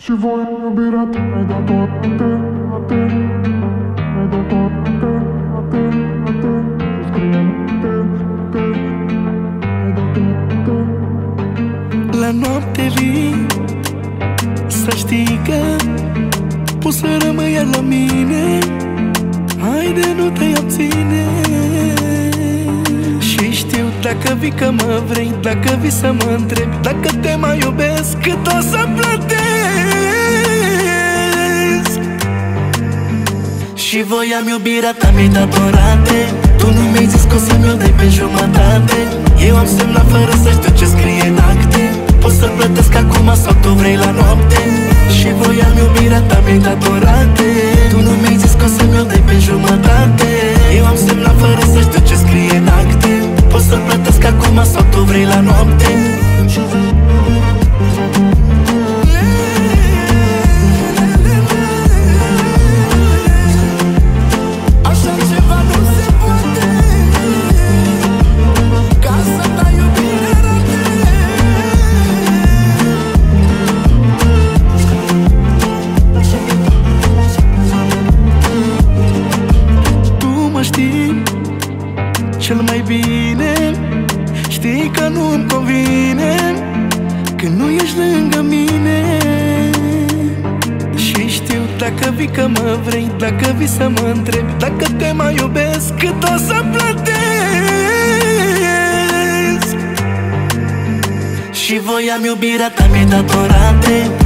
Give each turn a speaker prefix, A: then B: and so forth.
A: Și voi iubirea ta mi-ai dat toate, toate. Mi-ai dat toate, toate, toate. Și scrie toate, mi-ai dat toate.
B: La noapte vii să știi că poți să rămâi la mine. Haide, nu te abține. Și știu dacă vii că mă vrei, dacă vii să mă întrebi dacă te mai iubesc, cât o să plătesc. Și voiam iubirea ta, mi-ai dat-o rate. Tu nu mi-ai zis că o să mi-o dai pe jumătate. Eu am semnat fără să știu ce scrie în acte. Poți să plătesc acum sau tu vrei la noapte. Și voiam iubirea ta, mi-ai dat-o rate. Tu nu mi-ai zis că o să mi-o dai pe jumătate. Eu am semnat fără să știu ce scrie în acte. Poți să plătesc acum sau tu vrei la noapte. Cel mai bine știi că nu-mi convine când nu ești lângă mine. Și știu dacă vii că mă vrei, dacă vii să mă întrebi dacă te mai iubesc, cât o să plătesc. Și voiam iubirea ta, mi-ai dat-o rate.